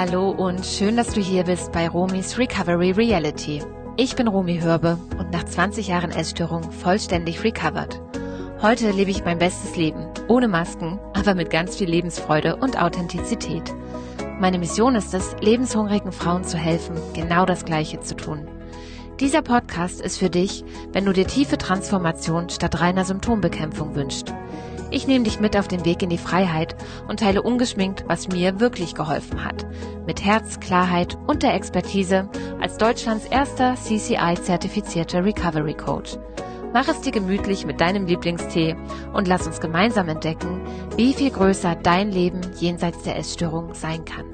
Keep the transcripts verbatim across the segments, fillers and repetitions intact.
Hallo und schön, dass du hier bist bei Romis Recovery Reality. Ich bin Romy Hörbe und nach zwanzig Jahren Essstörung vollständig recovered. Heute lebe ich mein bestes Leben, ohne Masken, aber mit ganz viel Lebensfreude und Authentizität. Meine Mission ist es, lebenshungrigen Frauen zu helfen, genau das Gleiche zu tun. Dieser Podcast ist für dich, wenn du dir tiefe Transformation statt reiner Symptombekämpfung wünschst. Ich nehme dich mit auf den Weg in die Freiheit und teile ungeschminkt, was mir wirklich geholfen hat. Mit Herz, Klarheit und der Expertise als Deutschlands erster C C I-zertifizierter Recovery Coach. Mach es dir gemütlich mit deinem Lieblingstee und lass uns gemeinsam entdecken, wie viel größer dein Leben jenseits der Essstörung sein kann.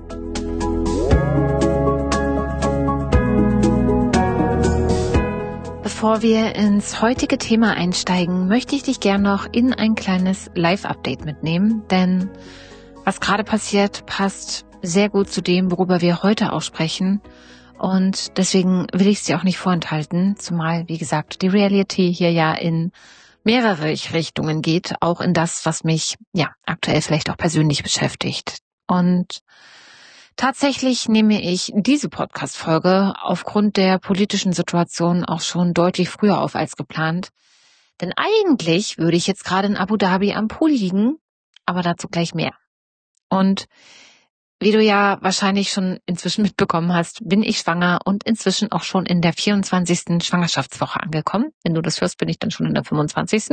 Bevor wir ins heutige Thema einsteigen, möchte ich dich gern noch in ein kleines Live-Update mitnehmen, denn was gerade passiert, passt sehr gut zu dem, worüber wir heute auch sprechen, und deswegen will ich es dir auch nicht vorenthalten, zumal, wie gesagt, die Reality hier ja in mehrere Richtungen geht, auch in das, was mich ja aktuell vielleicht auch persönlich beschäftigt. Und tatsächlich nehme ich diese Podcast-Folge aufgrund der politischen Situation auch schon deutlich früher auf als geplant. Denn eigentlich würde ich jetzt gerade in Abu Dhabi am Pool liegen, aber dazu gleich mehr. Und wie du ja wahrscheinlich schon inzwischen mitbekommen hast, bin ich schwanger und inzwischen auch schon in der vierundzwanzigsten Schwangerschaftswoche angekommen. Wenn du das hörst, bin ich dann schon in der fünfundzwanzigsten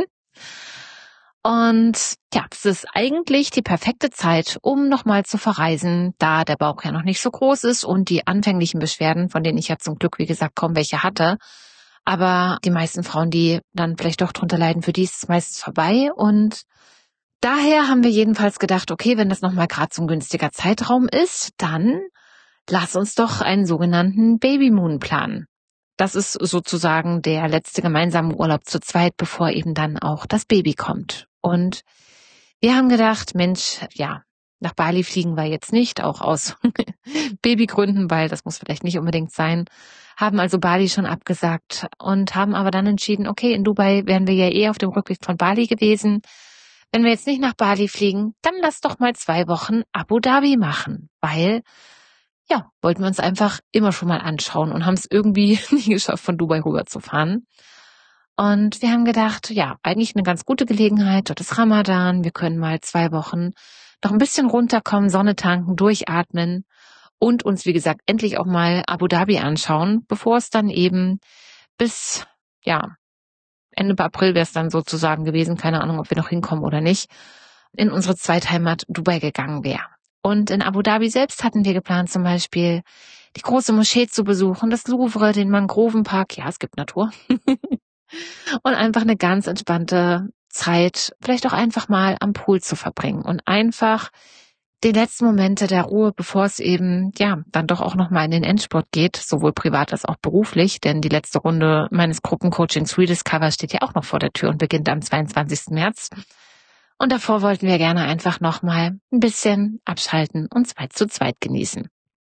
Und ja, es ist eigentlich die perfekte Zeit, um nochmal zu verreisen, da der Bauch ja noch nicht so groß ist und die anfänglichen Beschwerden, von denen ich ja zum Glück, wie gesagt, kaum welche hatte. Aber die meisten Frauen, die dann vielleicht doch drunter leiden, für die ist es meistens vorbei. Und daher haben wir jedenfalls gedacht, okay, wenn das nochmal gerade so ein günstiger Zeitraum ist, dann lass uns doch einen sogenannten Babymoon planen. Das ist sozusagen der letzte gemeinsame Urlaub zu zweit, bevor eben dann auch das Baby kommt. Und wir haben gedacht, Mensch, ja, nach Bali fliegen wir jetzt nicht, auch aus Babygründen, weil das muss vielleicht nicht unbedingt sein, haben also Bali schon abgesagt und haben aber dann entschieden, okay, in Dubai wären wir ja eh auf dem Rückweg von Bali gewesen. Wenn wir jetzt nicht nach Bali fliegen, dann lass doch mal zwei Wochen Abu Dhabi machen, weil ja, wollten wir uns einfach immer schon mal anschauen und haben es irgendwie nie geschafft, von Dubai rüber zu fahren. Und wir haben gedacht, ja, eigentlich eine ganz gute Gelegenheit. Dort ist Ramadan. Wir können mal zwei Wochen noch ein bisschen runterkommen, Sonne tanken, durchatmen und uns, wie gesagt, endlich auch mal Abu Dhabi anschauen, bevor es dann eben bis, ja, Ende April wäre es dann sozusagen gewesen, keine Ahnung, ob wir noch hinkommen oder nicht, in unsere Zweitheimat Dubai gegangen wäre. Und in Abu Dhabi selbst hatten wir geplant, zum Beispiel die große Moschee zu besuchen, das Louvre, den Mangrovenpark, ja, es gibt Natur. Und einfach eine ganz entspannte Zeit, vielleicht auch einfach mal am Pool zu verbringen und einfach die letzten Momente der Ruhe, bevor es eben, ja, dann doch auch nochmal in den Endspurt geht, sowohl privat als auch beruflich, denn die letzte Runde meines Gruppencoachings Rediscover steht ja auch noch vor der Tür und beginnt am zweiundzwanzigsten März. Und davor wollten wir gerne einfach nochmal ein bisschen abschalten und zweit zu zweit genießen.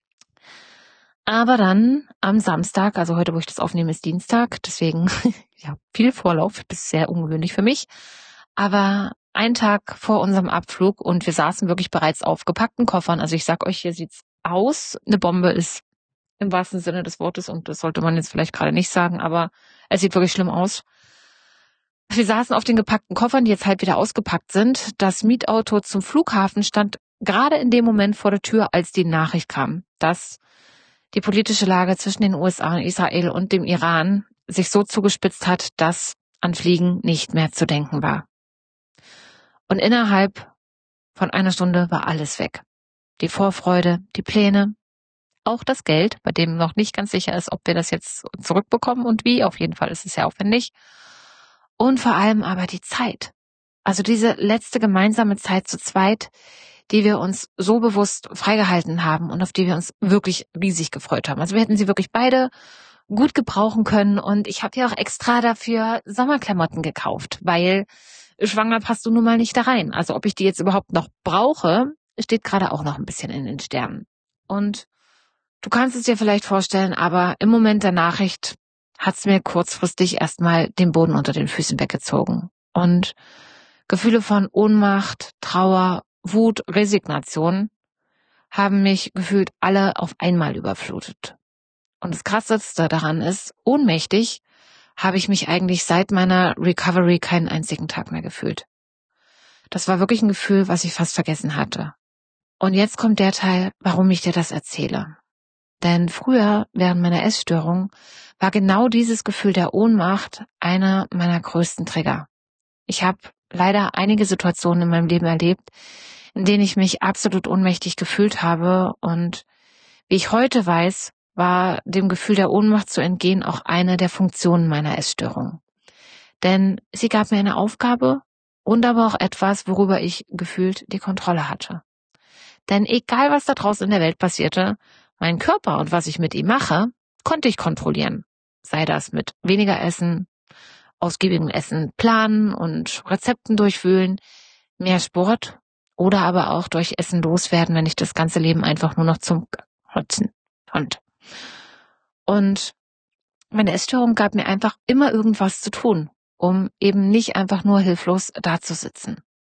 Aber dann am Samstag, also heute, wo ich das aufnehme, ist Dienstag, deswegen ja viel Vorlauf, das ist sehr ungewöhnlich für mich. Aber ein Tag vor unserem Abflug und wir saßen wirklich bereits auf gepackten Koffern. Also ich sag euch, hier sieht's aus. Eine Bombe ist im wahrsten Sinne des Wortes und das sollte man jetzt vielleicht gerade nicht sagen, aber es sieht wirklich schlimm aus. Wir saßen auf den gepackten Koffern, die jetzt halt wieder ausgepackt sind. Das Mietauto zum Flughafen stand gerade in dem Moment vor der Tür, als die Nachricht kam, dass die politische Lage zwischen den U S A und Israel und dem Iran sich so zugespitzt hat, dass an Fliegen nicht mehr zu denken war. Und innerhalb von einer Stunde war alles weg. Die Vorfreude, die Pläne, auch das Geld, bei dem noch nicht ganz sicher ist, ob wir das jetzt zurückbekommen und wie. Auf jeden Fall ist es sehr aufwendig. Und vor allem aber die Zeit. Also diese letzte gemeinsame Zeit zu zweit, die wir uns so bewusst freigehalten haben und auf die wir uns wirklich riesig gefreut haben. Also wir hätten sie wirklich beide gut gebrauchen können. Und ich habe ja auch extra dafür Sommerklamotten gekauft, weil schwanger passt du nun mal nicht da rein. Also ob ich die jetzt überhaupt noch brauche, steht gerade auch noch ein bisschen in den Sternen. Und du kannst es dir vielleicht vorstellen, aber im Moment der Nachricht hat's mir kurzfristig erstmal den Boden unter den Füßen weggezogen. Und Gefühle von Ohnmacht, Trauer, Wut, Resignation haben mich gefühlt alle auf einmal überflutet. Und das Krasseste daran ist, ohnmächtig habe ich mich eigentlich seit meiner Recovery keinen einzigen Tag mehr gefühlt. Das war wirklich ein Gefühl, was ich fast vergessen hatte. Und jetzt kommt der Teil, warum ich dir das erzähle. Denn früher, während meiner Essstörung, war genau dieses Gefühl der Ohnmacht einer meiner größten Trigger. Ich habe leider einige Situationen in meinem Leben erlebt, in denen ich mich absolut ohnmächtig gefühlt habe. Und wie ich heute weiß, war dem Gefühl der Ohnmacht zu entgehen auch eine der Funktionen meiner Essstörung. Denn sie gab mir eine Aufgabe und aber auch etwas, worüber ich gefühlt die Kontrolle hatte. Denn egal, was da draußen in der Welt passierte, mein Körper und was ich mit ihm mache, konnte ich kontrollieren. Sei das mit weniger Essen, ausgiebigem Essen planen und Rezepten durchwühlen, mehr Sport oder aber auch durch Essen loswerden, wenn ich das ganze Leben einfach nur noch zum Kotzen fand. Und meine Essstörung gab mir einfach immer irgendwas zu tun, um eben nicht einfach nur hilflos dazusitzen.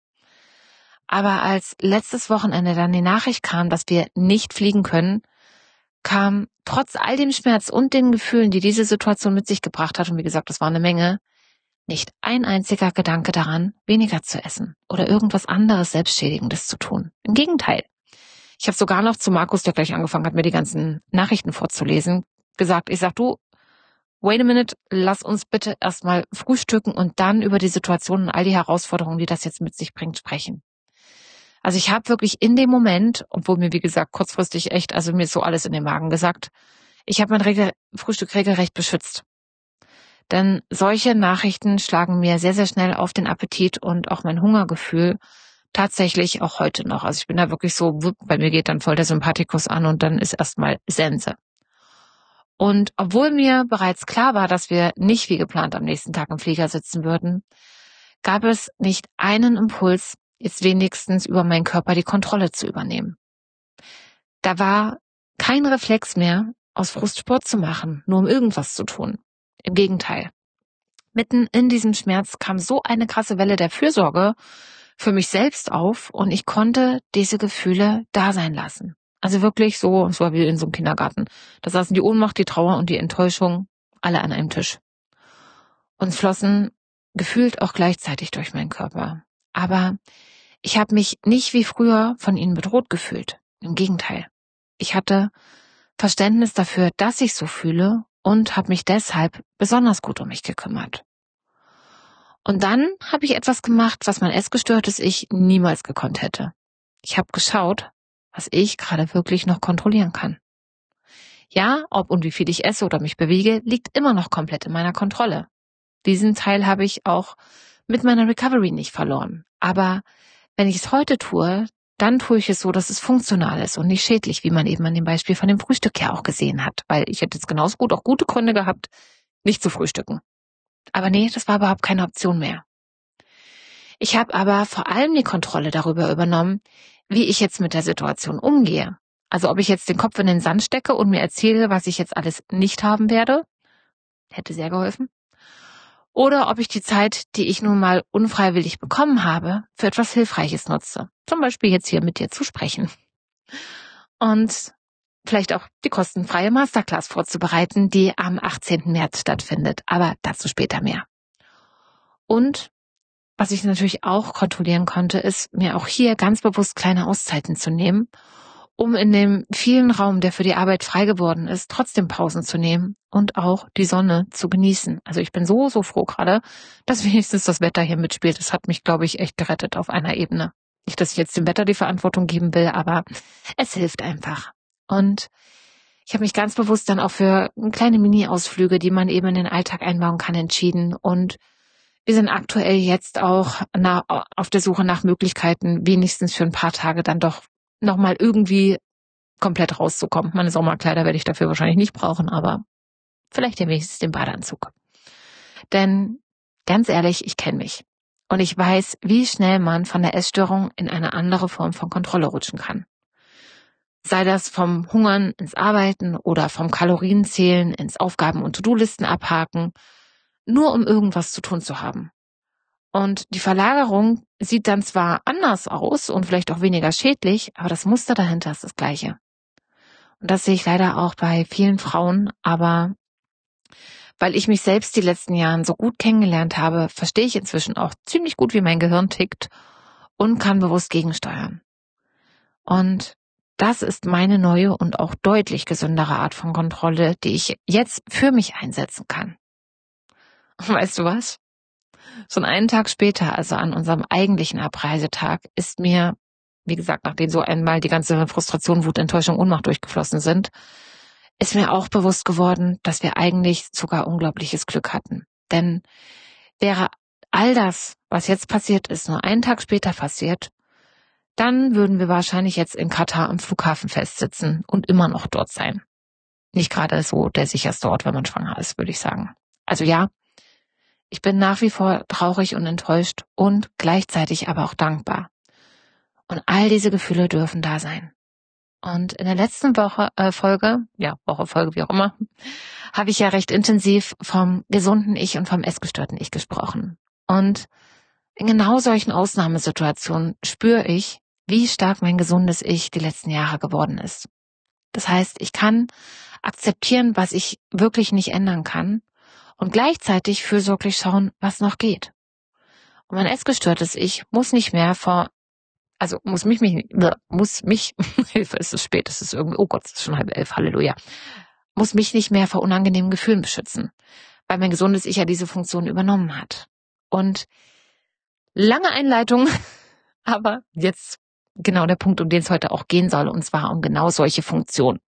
Aber als letztes Wochenende dann die Nachricht kam, dass wir nicht fliegen können, kam trotz all dem Schmerz und den Gefühlen, die diese Situation mit sich gebracht hat, und wie gesagt, das war eine Menge, nicht ein einziger Gedanke daran, weniger zu essen oder irgendwas anderes Selbstschädigendes zu tun. Im Gegenteil. Ich habe sogar noch zu Markus, der gleich angefangen hat, mir die ganzen Nachrichten vorzulesen, gesagt, ich sag, du, wait a minute, lass uns bitte erstmal frühstücken und dann über die Situation und all die Herausforderungen, die das jetzt mit sich bringt, sprechen. Also ich habe wirklich in dem Moment, obwohl mir, wie gesagt, kurzfristig echt, also mir ist so alles in den Magen gesagt, ich habe mein Regel- Frühstück regelrecht beschützt. Denn solche Nachrichten schlagen mir sehr, sehr schnell auf den Appetit und auch mein Hungergefühl tatsächlich auch heute noch. Also ich bin da wirklich so, bei mir geht dann voll der Sympathikus an und dann ist erstmal Sense. Und obwohl mir bereits klar war, dass wir nicht wie geplant am nächsten Tag im Flieger sitzen würden, gab es nicht einen Impuls, jetzt wenigstens über meinen Körper die Kontrolle zu übernehmen. Da war kein Reflex mehr, aus Frust Sport zu machen, nur um irgendwas zu tun. Im Gegenteil. Mitten in diesem Schmerz kam so eine krasse Welle der Fürsorge für mich selbst auf und ich konnte diese Gefühle da sein lassen. Also wirklich so, es war wie in so einem Kindergarten. Da saßen die Ohnmacht, die Trauer und die Enttäuschung alle an einem Tisch. Und flossen gefühlt auch gleichzeitig durch meinen Körper. Aber ich habe mich nicht wie früher von ihnen bedroht gefühlt. Im Gegenteil. Ich hatte Verständnis dafür, dass ich so fühle und habe mich deshalb besonders gut um mich gekümmert. Und dann habe ich etwas gemacht, was mein essgestörtes Ich niemals gekonnt hätte. Ich habe geschaut, was ich gerade wirklich noch kontrollieren kann. Ja, ob und wie viel ich esse oder mich bewege, liegt immer noch komplett in meiner Kontrolle. Diesen Teil habe ich auch mit meiner Recovery nicht verloren. Aber wenn ich es heute tue, dann tue ich es so, dass es funktional ist und nicht schädlich, wie man eben an dem Beispiel von dem Frühstück ja auch gesehen hat. Weil ich hätte jetzt genauso gut auch gute Gründe gehabt, nicht zu frühstücken. Aber nee, das war überhaupt keine Option mehr. Ich habe aber vor allem die Kontrolle darüber übernommen, wie ich jetzt mit der Situation umgehe. Also ob ich jetzt den Kopf in den Sand stecke und mir erzähle, was ich jetzt alles nicht haben werde, hätte sehr geholfen. Oder ob ich die Zeit, die ich nun mal unfreiwillig bekommen habe, für etwas Hilfreiches nutze. Zum Beispiel jetzt hier mit dir zu sprechen. Und vielleicht auch die kostenfreie Masterclass vorzubereiten, die am achtzehnten März stattfindet. Aber dazu später mehr. Und was ich natürlich auch kontrollieren konnte, ist, mir auch hier ganz bewusst kleine Auszeiten zu nehmen, um in dem vielen Raum, der für die Arbeit frei geworden ist, trotzdem Pausen zu nehmen und auch die Sonne zu genießen. Also ich bin so, so froh gerade, dass wenigstens das Wetter hier mitspielt. Das hat mich, glaube ich, echt gerettet auf einer Ebene. Nicht, dass ich jetzt dem Wetter die Verantwortung geben will, aber es hilft einfach. Und ich habe mich ganz bewusst dann auch für kleine Mini-Ausflüge, die man eben in den Alltag einbauen kann, entschieden. Und wir sind aktuell jetzt auch na, auf der Suche nach Möglichkeiten, wenigstens für ein paar Tage dann doch nochmal irgendwie komplett rauszukommen. Meine Sommerkleider werde ich dafür wahrscheinlich nicht brauchen, aber vielleicht ja wenigstens den Badeanzug. Denn ganz ehrlich, ich kenne mich. Und ich weiß, wie schnell man von der Essstörung in eine andere Form von Kontrolle rutschen kann. Sei das vom Hungern ins Arbeiten oder vom Kalorienzählen ins Aufgaben- und To-Do-Listen abhaken, nur um irgendwas zu tun zu haben. Und die Verlagerung sieht dann zwar anders aus und vielleicht auch weniger schädlich, aber das Muster dahinter ist das gleiche. Und das sehe ich leider auch bei vielen Frauen, aber weil ich mich selbst die letzten Jahren so gut kennengelernt habe, verstehe ich inzwischen auch ziemlich gut, wie mein Gehirn tickt und kann bewusst gegensteuern. Und das ist meine neue und auch deutlich gesündere Art von Kontrolle, die ich jetzt für mich einsetzen kann. Und weißt du was? Schon einen Tag später, also an unserem eigentlichen Abreisetag, ist mir, wie gesagt, nachdem so einmal die ganze Frustration, Wut, Enttäuschung, Ohnmacht durchgeflossen sind, ist mir auch bewusst geworden, dass wir eigentlich sogar unglaubliches Glück hatten. Denn wäre all das, was jetzt passiert ist, nur einen Tag später passiert, dann würden wir wahrscheinlich jetzt in Katar am Flughafen festsitzen und immer noch dort sein. Nicht gerade so der sicherste Ort, wenn man schwanger ist, würde ich sagen. Also ja, ich bin nach wie vor traurig und enttäuscht und gleichzeitig aber auch dankbar. Und all diese Gefühle dürfen da sein. Und in der letzten Woche, äh, Folge, ja, Woche, Folge, wie auch immer, habe ich ja recht intensiv vom gesunden Ich und vom essgestörten Ich gesprochen. Und in genau solchen Ausnahmesituationen spüre ich, wie stark mein gesundes Ich die letzten Jahre geworden ist. Das heißt, ich kann akzeptieren, was ich wirklich nicht ändern kann und gleichzeitig fürsorglich schauen, was noch geht. Und mein essgestörtes Ich muss nicht mehr vor, also muss mich, mich muss mich, Hilfe, es ist spät, es ist irgendwie, oh Gott, es ist schon halb elf, Halleluja, muss mich nicht mehr vor unangenehmen Gefühlen beschützen, weil mein gesundes Ich ja diese Funktion übernommen hat. Und lange Einleitung, aber jetzt genau der Punkt, um den es heute auch gehen soll, und zwar um genau solche Funktionen.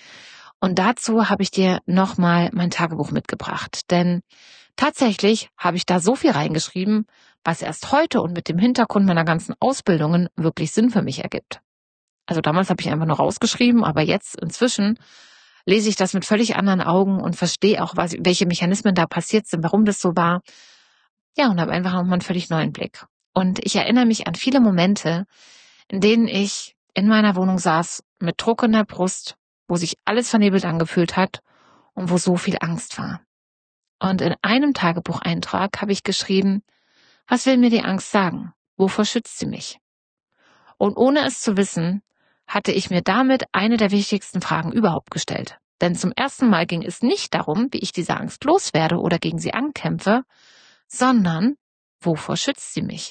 Und dazu habe ich dir nochmal mein Tagebuch mitgebracht, denn tatsächlich habe ich da so viel reingeschrieben, was erst heute und mit dem Hintergrund meiner ganzen Ausbildungen wirklich Sinn für mich ergibt. Also damals habe ich einfach nur rausgeschrieben, aber jetzt inzwischen lese ich das mit völlig anderen Augen und verstehe auch, was, welche Mechanismen da passiert sind, warum das so war. Ja, und habe einfach nochmal einen völlig neuen Blick. Und ich erinnere mich an viele Momente, in denen ich in meiner Wohnung saß mit Druck in der Brust, wo sich alles vernebelt angefühlt hat und wo so viel Angst war. Und in einem Tagebucheintrag habe ich geschrieben, was will mir die Angst sagen? Wovor schützt sie mich? Und ohne es zu wissen, hatte ich mir damit eine der wichtigsten Fragen überhaupt gestellt. Denn zum ersten Mal ging es nicht darum, wie ich diese Angst loswerde oder gegen sie ankämpfe, sondern wovor schützt sie mich?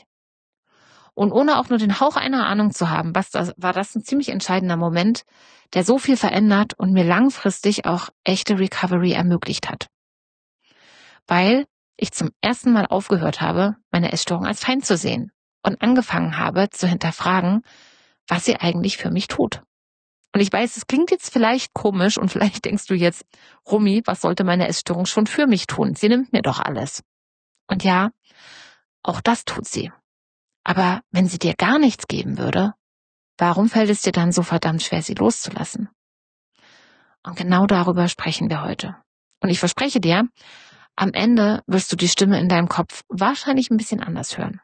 Und ohne auch nur den Hauch einer Ahnung zu haben, was das, war das ein ziemlich entscheidender Moment, der so viel verändert und mir langfristig auch echte Recovery ermöglicht hat. Weil ich zum ersten Mal aufgehört habe, meine Essstörung als Feind zu sehen und angefangen habe zu hinterfragen, was sie eigentlich für mich tut. Und ich weiß, es klingt jetzt vielleicht komisch und vielleicht denkst du jetzt, Rumi, was sollte meine Essstörung schon für mich tun? Sie nimmt mir doch alles. Und ja, auch das tut sie. Aber wenn sie dir gar nichts geben würde, warum fällt es dir dann so verdammt schwer, sie loszulassen? Und genau darüber sprechen wir heute. Und ich verspreche dir, am Ende wirst du die Stimme in deinem Kopf wahrscheinlich ein bisschen anders hören.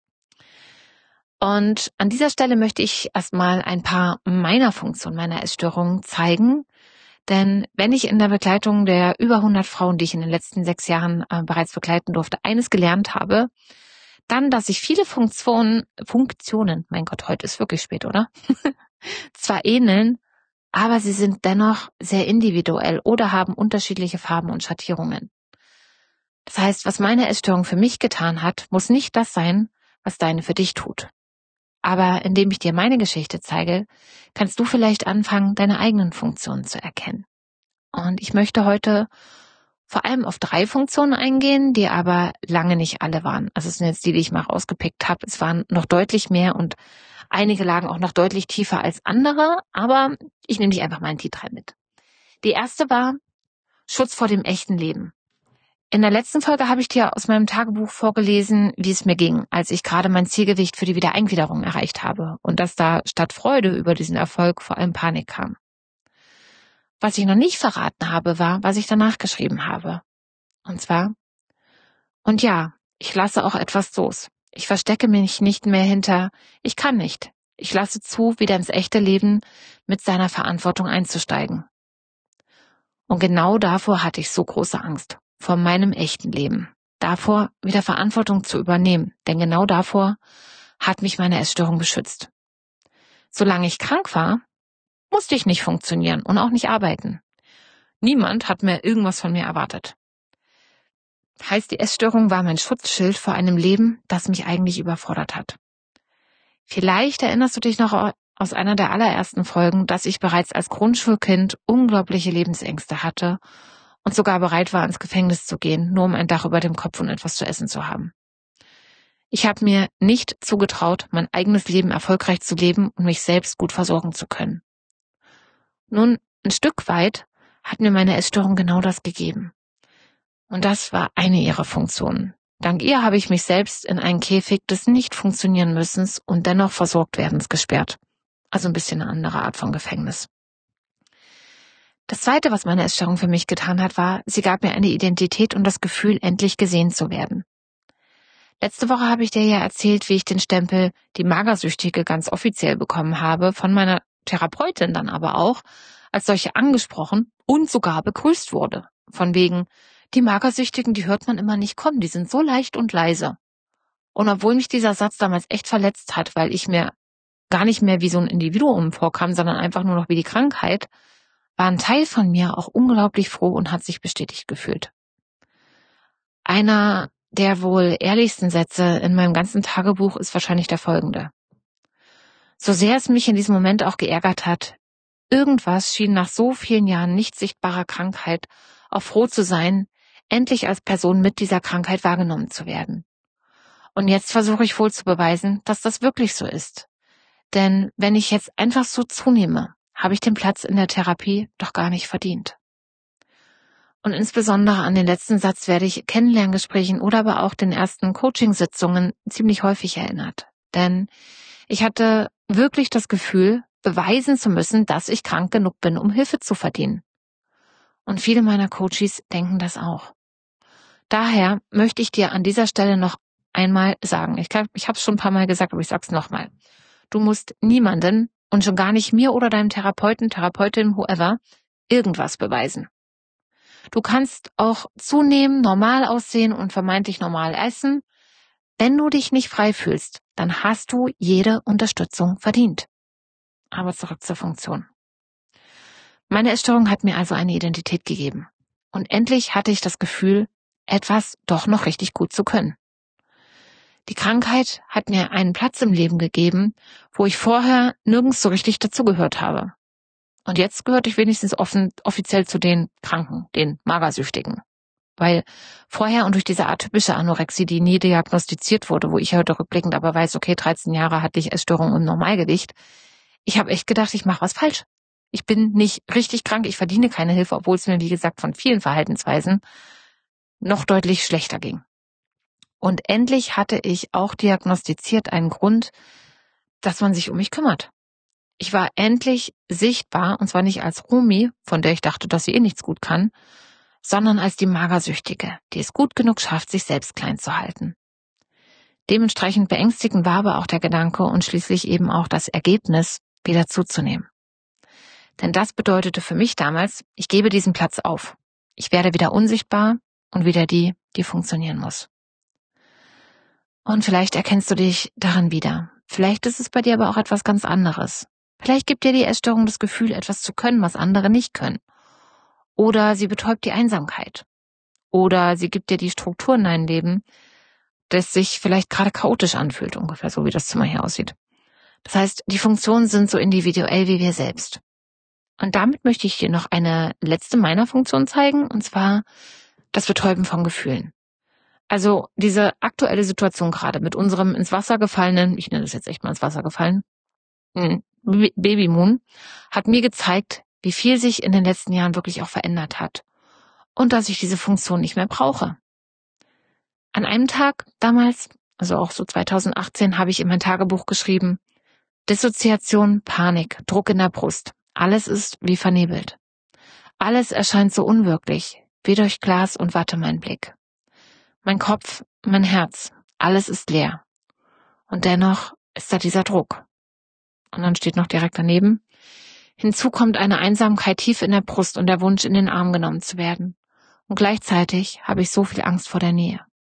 Und an dieser Stelle möchte ich erstmal ein paar meiner Funktionen, meiner Essstörungen zeigen. Denn wenn ich in der Begleitung der über hundert Frauen, die ich in den letzten sechs Jahren äh, bereits begleiten durfte, eines gelernt habe, dann, dass sich viele Funktionen, Funktionen, mein Gott, heute ist wirklich spät, oder? zwar ähneln, aber sie sind dennoch sehr individuell oder haben unterschiedliche Farben und Schattierungen. Das heißt, was meine Essstörung für mich getan hat, muss nicht das sein, was deine für dich tut. Aber indem ich dir meine Geschichte zeige, kannst du vielleicht anfangen, deine eigenen Funktionen zu erkennen. Und ich möchte heute vor allem auf drei Funktionen eingehen, die aber lange nicht alle waren. Also es sind jetzt die, die ich mal rausgepickt habe. Es waren noch deutlich mehr und einige lagen auch noch deutlich tiefer als andere, aber ich nehme dich einfach mal in die drei mit. Die erste war Schutz vor dem echten Leben. In der letzten Folge habe ich dir aus meinem Tagebuch vorgelesen, wie es mir ging, als ich gerade mein Zielgewicht für die Wiedereingliederung erreicht habe und dass da statt Freude über diesen Erfolg vor allem Panik kam. Was ich noch nicht verraten habe, war, was ich danach geschrieben habe. Und zwar, und ja, ich lasse auch etwas los. Ich verstecke mich nicht mehr hinter, ich kann nicht. Ich lasse zu, wieder ins echte Leben mit seiner Verantwortung einzusteigen. Und genau davor hatte ich so große Angst. Vor meinem echten Leben. davor, wieder Verantwortung zu übernehmen. Denn genau davor hat mich meine Essstörung beschützt. Solange ich krank war, musste ich nicht funktionieren und auch nicht arbeiten. Niemand hat mehr irgendwas von mir erwartet. Heißt, die Essstörung war mein Schutzschild vor einem Leben, das mich eigentlich überfordert hat. Vielleicht erinnerst du dich noch aus einer der allerersten Folgen, dass ich bereits als Grundschulkind unglaubliche Lebensängste hatte und sogar bereit war, ins Gefängnis zu gehen, nur um ein Dach über dem Kopf und etwas zu essen zu haben. Ich habe mir nicht zugetraut, mein eigenes Leben erfolgreich zu leben und mich selbst gut versorgen zu können. Nun, ein Stück weit hat mir meine Essstörung genau das gegeben. Und das war eine ihrer Funktionen. Dank ihr habe ich mich selbst in einen Käfig des Nicht-Funktionieren-Müssens und dennoch Versorgt-Werdens gesperrt. Also ein bisschen eine andere Art von Gefängnis. Das Zweite, was meine Essstörung für mich getan hat, war, sie gab mir eine Identität und das Gefühl, endlich gesehen zu werden. Letzte Woche habe ich dir ja erzählt, wie ich den Stempel die Magersüchtige ganz offiziell bekommen habe, von meiner Therapeutin dann aber auch als solche angesprochen und sogar begrüßt wurde. Von wegen, die Magersüchtigen, die hört man immer nicht kommen, die sind so leicht und leise. Und obwohl mich dieser Satz damals echt verletzt hat, weil ich mir gar nicht mehr wie so ein Individuum vorkam, sondern einfach nur noch wie die Krankheit, war ein Teil von mir auch unglaublich froh und hat sich bestätigt gefühlt. Einer der wohl ehrlichsten Sätze in meinem ganzen Tagebuch ist wahrscheinlich der folgende. So sehr es mich in diesem Moment auch geärgert hat, irgendwas schien nach so vielen Jahren nicht sichtbarer Krankheit auch froh zu sein, endlich als Person mit dieser Krankheit wahrgenommen zu werden. Und jetzt versuche ich wohl zu beweisen, dass das wirklich so ist. Denn wenn ich jetzt einfach so zunehme, habe ich den Platz in der Therapie doch gar nicht verdient. Und insbesondere an den letzten Satz werde ich Kennenlerngesprächen oder aber auch den ersten Coachingsitzungen ziemlich häufig erinnert. Denn ich hatte wirklich das Gefühl, beweisen zu müssen, dass ich krank genug bin, um Hilfe zu verdienen. Und viele meiner Coaches denken das auch. Daher möchte ich dir an dieser Stelle noch einmal sagen, ich, glaub, ich habe es schon ein paar Mal gesagt, aber ich sage es nochmal. Du musst niemanden und schon gar nicht mir oder deinem Therapeuten, Therapeutin, whoever, irgendwas beweisen. Du kannst auch zunehmen, normal aussehen und vermeintlich normal essen. Wenn du dich nicht frei fühlst, dann hast du jede Unterstützung verdient. Aber zurück zur Funktion. Meine Essstörung hat mir also eine Identität gegeben. Und endlich hatte ich das Gefühl, etwas doch noch richtig gut zu können. Die Krankheit hat mir einen Platz im Leben gegeben, wo ich vorher nirgends so richtig dazugehört habe. Und jetzt gehörte ich wenigstens offen, offiziell zu den Kranken, den Magersüchtigen. Weil vorher und durch diese atypische Anorexie, die nie diagnostiziert wurde, wo ich heute rückblickend aber weiß, okay, dreizehn Jahre hatte ich Essstörung im Normalgewicht, ich habe echt gedacht, ich mache was falsch. Ich bin nicht richtig krank, ich verdiene keine Hilfe, obwohl es mir, wie gesagt, von vielen Verhaltensweisen noch deutlich schlechter ging. Und endlich hatte ich auch diagnostiziert einen Grund, dass man sich um mich kümmert. Ich war endlich sichtbar, und zwar nicht als Romy, von der ich dachte, dass sie eh nichts gut kann, sondern als die Magersüchtige, die es gut genug schafft, sich selbst klein zu halten. Dementsprechend beängstigend war aber auch der Gedanke und schließlich eben auch das Ergebnis, wieder zuzunehmen. Denn das bedeutete für mich damals, ich gebe diesen Platz auf. Ich werde wieder unsichtbar und wieder die, die funktionieren muss. Und vielleicht erkennst du dich daran wieder. Vielleicht ist es bei dir aber auch etwas ganz anderes. Vielleicht gibt dir die Essstörung das Gefühl, etwas zu können, was andere nicht können. Oder sie betäubt die Einsamkeit. Oder sie gibt dir die Struktur in dein Leben, das sich vielleicht gerade chaotisch anfühlt, ungefähr so wie das Zimmer hier aussieht. Das heißt, die Funktionen sind so individuell wie wir selbst. Und damit möchte ich dir noch eine letzte meiner Funktion zeigen, und zwar das Betäuben von Gefühlen. Also diese aktuelle Situation gerade mit unserem ins Wasser gefallenen, ich nenne das jetzt echt mal ins Wasser gefallen, Babymoon, hat mir gezeigt, wie viel sich in den letzten Jahren wirklich auch verändert hat und dass ich diese Funktion nicht mehr brauche. An einem Tag damals, also auch so zweitausendachtzehn, habe ich in mein Tagebuch geschrieben, Dissoziation, Panik, Druck in der Brust, alles ist wie vernebelt. Alles erscheint so unwirklich, wie durch Glas und Watte mein Blick. Mein Kopf, mein Herz, alles ist leer. Und dennoch ist da dieser Druck. Und dann steht noch direkt daneben, hinzu kommt eine Einsamkeit tief in der Brust und der Wunsch, in den Arm genommen zu werden. Und gleichzeitig habe ich so viel Angst vor der Nähe.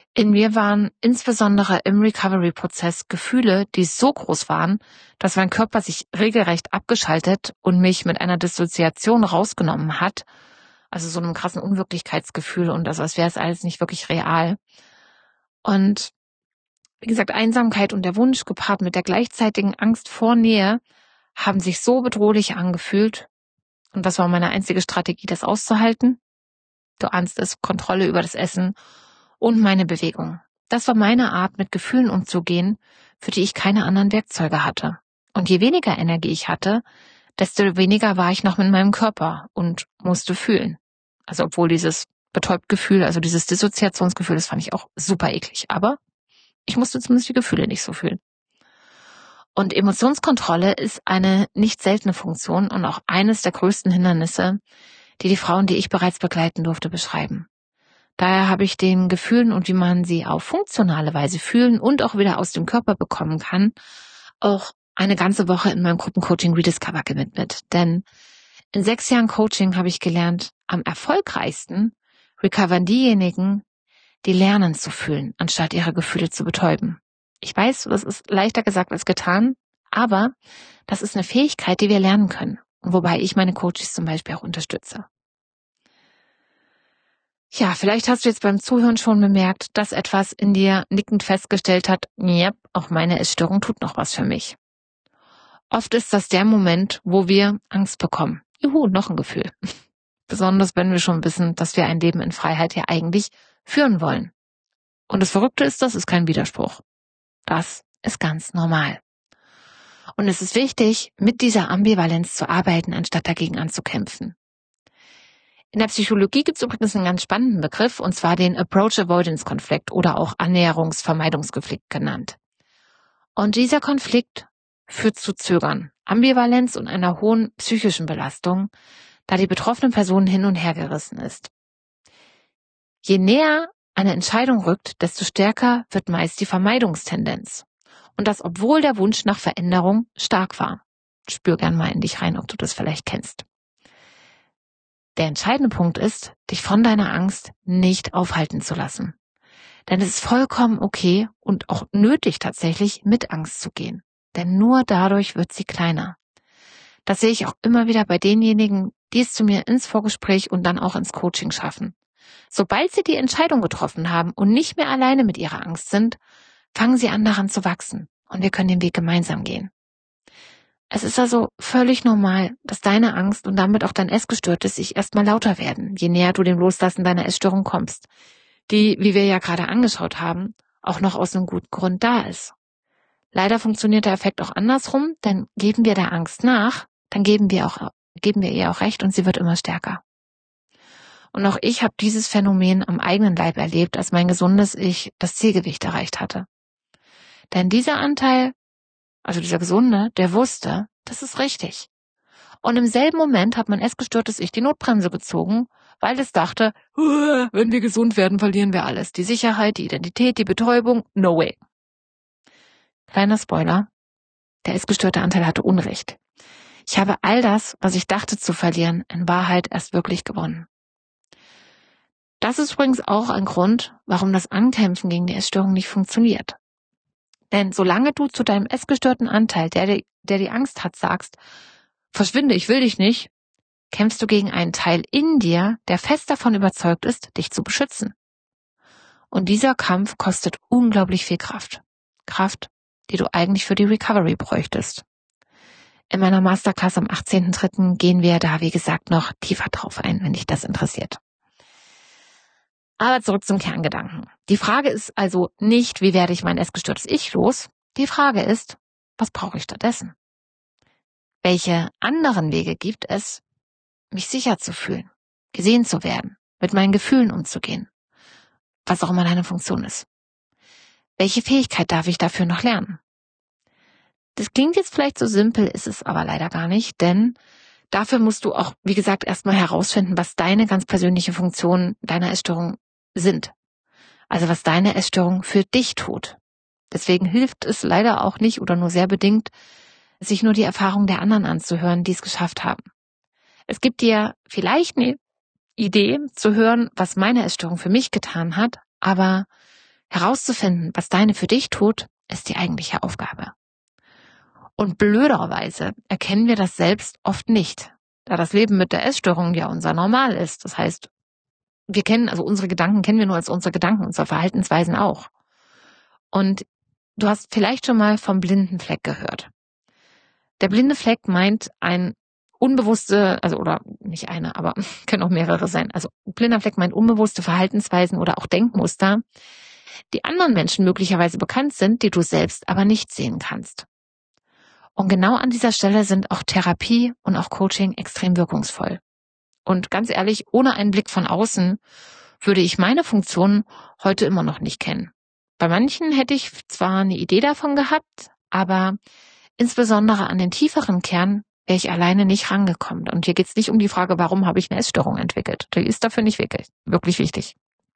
In mir waren insbesondere im Recovery-Prozess Gefühle, die so groß waren, dass mein Körper sich regelrecht abgeschaltet und mich mit einer Dissoziation rausgenommen hat. Also so einem krassen Unwirklichkeitsgefühl und also als wäre es alles nicht wirklich real. Und wie gesagt, Einsamkeit und der Wunsch gepaart mit der gleichzeitigen Angst vor Nähe haben sich so bedrohlich angefühlt. Und was war meine einzige Strategie, das auszuhalten? Du ahnst es, Kontrolle über das Essen und meine Bewegung. Das war meine Art, mit Gefühlen umzugehen, für die ich keine anderen Werkzeuge hatte. Und je weniger Energie ich hatte, desto weniger war ich noch mit meinem Körper und musste fühlen. Also obwohl dieses betäubt Gefühl, also dieses Dissoziationsgefühl, das fand ich auch super eklig. Aber ich musste zumindest die Gefühle nicht so fühlen. Und Emotionskontrolle ist eine nicht seltene Funktion und auch eines der größten Hindernisse, die die Frauen, die ich bereits begleiten durfte, beschreiben. Daher habe ich den Gefühlen und wie man sie auf funktionale Weise fühlen und auch wieder aus dem Körper bekommen kann, auch eine ganze Woche in meinem Gruppencoaching Rediscover gewidmet. Denn in sechs Jahren Coaching habe ich gelernt, am erfolgreichsten recovern diejenigen, die lernen zu fühlen, anstatt ihre Gefühle zu betäuben. Ich weiß, das ist leichter gesagt als getan, aber das ist eine Fähigkeit, die wir lernen können. Wobei ich meine Coaches zum Beispiel auch unterstütze. Ja, vielleicht hast du jetzt beim Zuhören schon bemerkt, dass etwas in dir nickend festgestellt hat, ja, auch meine Essstörung tut noch was für mich. Oft ist das der Moment, wo wir Angst bekommen. Juhu, noch ein Gefühl. Besonders wenn wir schon wissen, dass wir ein Leben in Freiheit ja eigentlich führen wollen. Und das Verrückte ist, das ist kein Widerspruch. Das ist ganz normal. Und es ist wichtig, mit dieser Ambivalenz zu arbeiten, anstatt dagegen anzukämpfen. In der Psychologie gibt es übrigens einen ganz spannenden Begriff, und zwar den Approach-Avoidance-Konflikt oder auch Annäherungsvermeidungskonflikt genannt. Und dieser Konflikt führt zu Zögern, Ambivalenz und einer hohen psychischen Belastung, da die betroffene Person hin und her gerissen ist. Je näher eine Entscheidung rückt, desto stärker wird meist die Vermeidungstendenz. Und das, obwohl der Wunsch nach Veränderung stark war. Spür gern mal in dich rein, ob du das vielleicht kennst. Der entscheidende Punkt ist, dich von deiner Angst nicht aufhalten zu lassen. Denn es ist vollkommen okay und auch nötig tatsächlich, mit Angst zu gehen. Denn nur dadurch wird sie kleiner. Das sehe ich auch immer wieder bei denjenigen, die es zu mir ins Vorgespräch und dann auch ins Coaching schaffen. Sobald sie die Entscheidung getroffen haben und nicht mehr alleine mit ihrer Angst sind, fangen sie an, daran zu wachsen. Und wir können den Weg gemeinsam gehen. Es ist also völlig normal, dass deine Angst und damit auch dein Essgestörtes sich erstmal lauter werden, je näher du dem Loslassen deiner Essstörung kommst, die, wie wir ja gerade angeschaut haben, auch noch aus einem guten Grund da ist. Leider funktioniert der Effekt auch andersrum, denn geben wir der Angst nach, dann geben wir auch, geben wir ihr auch recht und sie wird immer stärker. Und auch ich habe dieses Phänomen am eigenen Leib erlebt, als mein gesundes Ich das Zielgewicht erreicht hatte. Denn dieser Anteil, also dieser Gesunde, der wusste, das ist richtig. Und im selben Moment hat mein essgestörtes Ich die Notbremse gezogen, weil es dachte, wenn wir gesund werden, verlieren wir alles. Die Sicherheit, die Identität, die Betäubung, no way. Kleiner Spoiler, der essgestörte Anteil hatte Unrecht. Ich habe all das, was ich dachte zu verlieren, in Wahrheit erst wirklich gewonnen. Das ist übrigens auch ein Grund, warum das Ankämpfen gegen die Essstörung nicht funktioniert. Denn solange du zu deinem essgestörten Anteil, der, der die Angst hat, sagst, verschwinde, ich will dich nicht, kämpfst du gegen einen Teil in dir, der fest davon überzeugt ist, dich zu beschützen. Und dieser Kampf kostet unglaublich viel Kraft. Kraft, die du eigentlich für die Recovery bräuchtest. In meiner Masterclass am achtzehnten dritten gehen wir da, wie gesagt, noch tiefer drauf ein, wenn dich das interessiert. Aber zurück zum Kerngedanken. Die Frage ist also nicht, wie werde ich mein essgestörtes Ich los? Die Frage ist, was brauche ich stattdessen? Welche anderen Wege gibt es, mich sicher zu fühlen, gesehen zu werden, mit meinen Gefühlen umzugehen, was auch immer deine Funktion ist? Welche Fähigkeit darf ich dafür noch lernen? Das klingt jetzt vielleicht so simpel, ist es aber leider gar nicht, denn dafür musst du auch, wie gesagt, erstmal herausfinden, was deine ganz persönliche Funktion deiner Essstörung sind. Also was deine Essstörung für dich tut. Deswegen hilft es leider auch nicht oder nur sehr bedingt, sich nur die Erfahrungen der anderen anzuhören, die es geschafft haben. Es gibt dir vielleicht eine Idee zu hören, was meine Essstörung für mich getan hat, aber Herauszufinden, was deine für dich tut, ist die eigentliche Aufgabe. Und blöderweise erkennen wir das selbst oft nicht, da das Leben mit der Essstörung ja unser Normal ist. Das heißt, wir kennen, also unsere Gedanken kennen wir nur als unsere Gedanken, unsere Verhaltensweisen auch. Und du hast vielleicht schon mal vom blinden Fleck gehört. Der blinde Fleck meint ein unbewusste, also oder nicht eine, aber können auch mehrere sein. Also blinder Fleck meint unbewusste Verhaltensweisen oder auch Denkmuster, die anderen Menschen möglicherweise bekannt sind, die du selbst aber nicht sehen kannst. Und genau an dieser Stelle sind auch Therapie und auch Coaching extrem wirkungsvoll. Und ganz ehrlich, ohne einen Blick von außen würde ich meine Funktionen heute immer noch nicht kennen. Bei manchen hätte ich zwar eine Idee davon gehabt, aber insbesondere an den tieferen Kern wäre ich alleine nicht rangekommen. Und hier geht es nicht um die Frage, warum habe ich eine Essstörung entwickelt. Die ist dafür nicht wirklich, wirklich wichtig.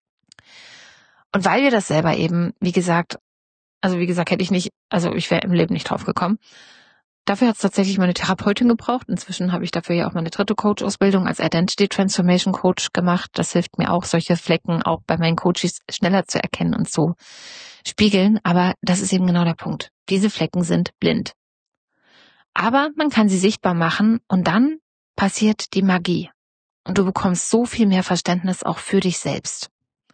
Und weil wir das selber eben, wie gesagt, also wie gesagt, hätte ich nicht, also ich wäre im Leben nicht drauf gekommen. Dafür hat es tatsächlich meine Therapeutin gebraucht. Inzwischen habe ich dafür ja auch meine dritte Coach-Ausbildung als Identity Transformation Coach gemacht. Das hilft mir auch, solche Flecken auch bei meinen Coaches schneller zu erkennen und zu spiegeln. Aber das ist eben genau der Punkt. Diese Flecken sind blind. Aber man kann sie sichtbar machen und dann passiert die Magie. Und du bekommst so viel mehr Verständnis auch für dich selbst.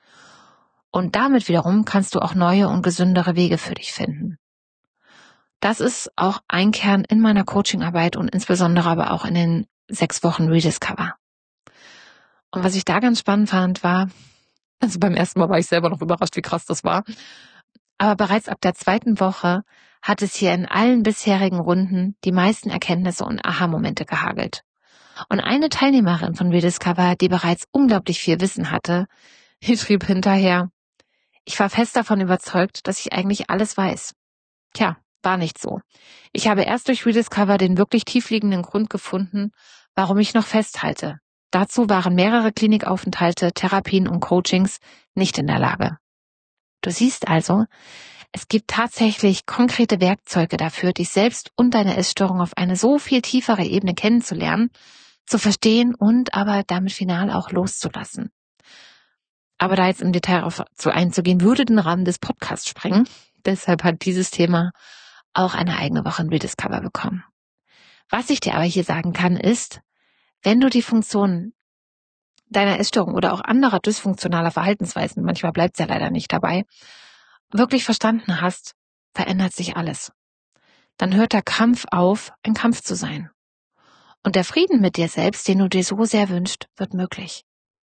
Und damit wiederum kannst du auch neue und gesündere Wege für dich finden. Das ist auch ein Kern in meiner Coachingarbeit und insbesondere aber auch in den sechs Wochen Rediscover. Und was ich da ganz spannend fand, war, also beim ersten Mal war ich selber noch überrascht, wie krass das war, aber bereits ab der zweiten Woche hat es hier in allen bisherigen Runden die meisten Erkenntnisse und Aha-Momente gehagelt. Und eine Teilnehmerin von Rediscover, die bereits unglaublich viel Wissen hatte, die schrieb hinterher: Ich war fest davon überzeugt, dass ich eigentlich alles weiß. Tja, war nicht so. Ich habe erst durch Rediscover den wirklich tiefliegenden Grund gefunden, warum ich noch festhalte. Dazu waren mehrere Klinikaufenthalte, Therapien und Coachings nicht in der Lage. Du siehst also, es gibt tatsächlich konkrete Werkzeuge dafür, dich selbst und deine Essstörung auf eine so viel tiefere Ebene kennenzulernen, zu verstehen und aber damit final auch loszulassen. Aber da jetzt im Detail darauf zu einzugehen, würde den Rahmen des Podcasts sprengen. Deshalb hat dieses Thema auch eine eigene Woche in Rediscover bekommen. Was ich dir aber hier sagen kann, ist, wenn du die Funktionen deiner Essstörung oder auch anderer dysfunktionaler Verhaltensweisen, manchmal bleibt es ja leider nicht dabei, wirklich verstanden hast, verändert sich alles. Dann hört der Kampf auf, ein Kampf zu sein. Und der Frieden mit dir selbst, den du dir so sehr wünschst, wird möglich.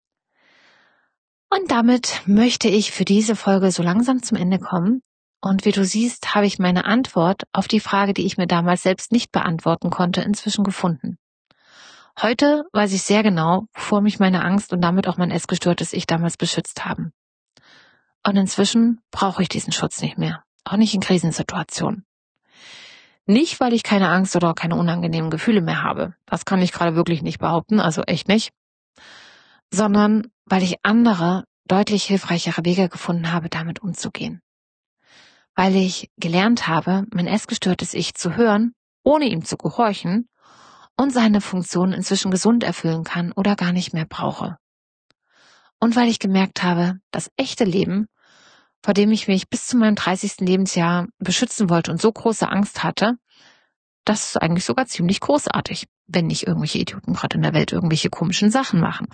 Und damit möchte ich für diese Folge so langsam zum Ende kommen. Und wie du siehst, habe ich meine Antwort auf die Frage, die ich mir damals selbst nicht beantworten konnte, inzwischen gefunden. Heute weiß ich sehr genau, wovor mich meine Angst und damit auch mein essgestörtes Ich damals beschützt haben. Und inzwischen brauche ich diesen Schutz nicht mehr, auch nicht in Krisensituationen. Nicht, weil ich keine Angst oder keine unangenehmen Gefühle mehr habe, das kann ich gerade wirklich nicht behaupten, also echt nicht, sondern weil ich andere, deutlich hilfreichere Wege gefunden habe, damit umzugehen. Weil ich gelernt habe, mein essgestörtes Ich zu hören, ohne ihm zu gehorchen und seine Funktion inzwischen gesund erfüllen kann oder gar nicht mehr brauche. Und weil ich gemerkt habe, das echte Leben, vor dem ich mich bis zu meinem dreißigsten Lebensjahr beschützen wollte und so große Angst hatte, das ist eigentlich sogar ziemlich großartig, wenn nicht irgendwelche Idioten gerade in der Welt irgendwelche komischen Sachen machen.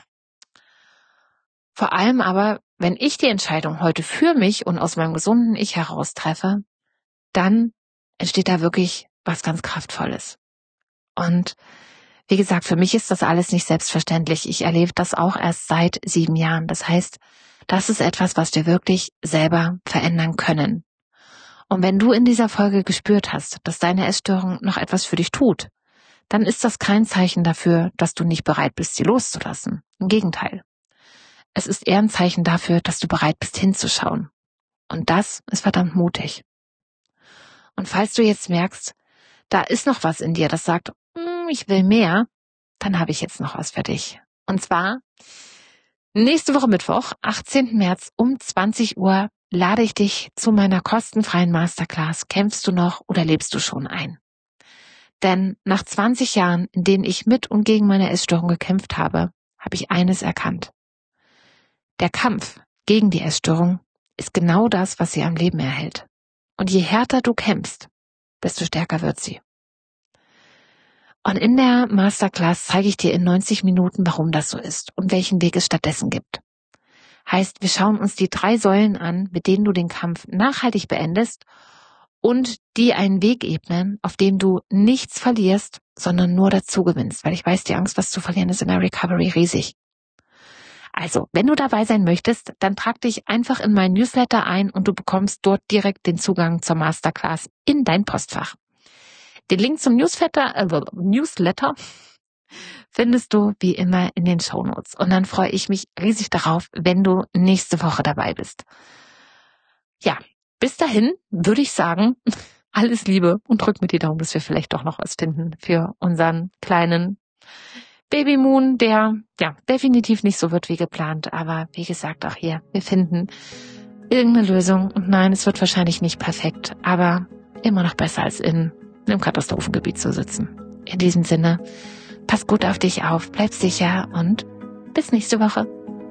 Vor allem aber, wenn ich die Entscheidung heute für mich und aus meinem gesunden Ich heraus treffe, dann entsteht da wirklich was ganz Kraftvolles. Und wie gesagt, für mich ist das alles nicht selbstverständlich. Ich erlebe das auch erst seit sieben Jahren. Das heißt, das ist etwas, was wir wirklich selber verändern können. Und wenn du in dieser Folge gespürt hast, dass deine Essstörung noch etwas für dich tut, dann ist das kein Zeichen dafür, dass du nicht bereit bist, sie loszulassen. Im Gegenteil. Es ist eher ein Zeichen dafür, dass du bereit bist, hinzuschauen. Und das ist verdammt mutig. Und falls du jetzt merkst, da ist noch was in dir, das sagt, ich will mehr, dann habe ich jetzt noch was für dich. Und zwar, nächste Woche Mittwoch, achtzehnten März um zwanzig Uhr, lade ich dich zu meiner kostenfreien Masterclass Kämpfst du noch oder lebst du schon ein? Denn nach zwanzig Jahren, in denen ich mit und gegen meine Essstörung gekämpft habe, habe ich eines erkannt. Der Kampf gegen die Essstörung ist genau das, was sie am Leben erhält. Und je härter du kämpfst, desto stärker wird sie. Und in der Masterclass zeige ich dir in neunzig Minuten, warum das so ist und welchen Weg es stattdessen gibt. Heißt, wir schauen uns die drei Säulen an, mit denen du den Kampf nachhaltig beendest und die einen Weg ebnen, auf dem du nichts verlierst, sondern nur dazu gewinnst. Weil ich weiß, die Angst, was zu verlieren, ist in der Recovery riesig. Also, wenn du dabei sein möchtest, dann trag dich einfach in meinen Newsletter ein und du bekommst dort direkt den Zugang zur Masterclass in dein Postfach. Den Link zum Newsletter, äh, Newsletter findest du wie immer in den Shownotes. Und dann freue ich mich riesig darauf, wenn du nächste Woche dabei bist. Ja, bis dahin würde ich sagen, alles Liebe und drück mir die Daumen, dass wir vielleicht doch noch was finden für unseren kleinen Baby Moon, der ja definitiv nicht so wird wie geplant. Aber wie gesagt, auch hier, wir finden irgendeine Lösung. Und nein, es wird wahrscheinlich nicht perfekt, aber immer noch besser als in einem Katastrophengebiet zu sitzen. In diesem Sinne, pass gut auf dich auf, bleib sicher und bis nächste Woche.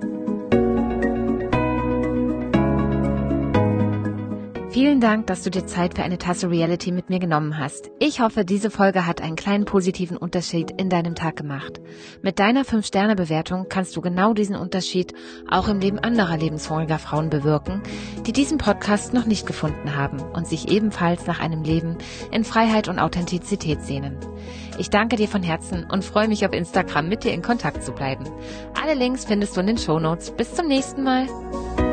Vielen Dank, dass du dir Zeit für eine Tasse Reality mit mir genommen hast. Ich hoffe, diese Folge hat einen kleinen positiven Unterschied in deinem Tag gemacht. Mit deiner fünf Sterne Bewertung kannst du genau diesen Unterschied auch im Leben anderer lebenshungriger Frauen bewirken, die diesen Podcast noch nicht gefunden haben und sich ebenfalls nach einem Leben in Freiheit und Authentizität sehnen. Ich danke dir von Herzen und freue mich auf Instagram mit dir in Kontakt zu bleiben. Alle Links findest du in den Shownotes. Bis zum nächsten Mal.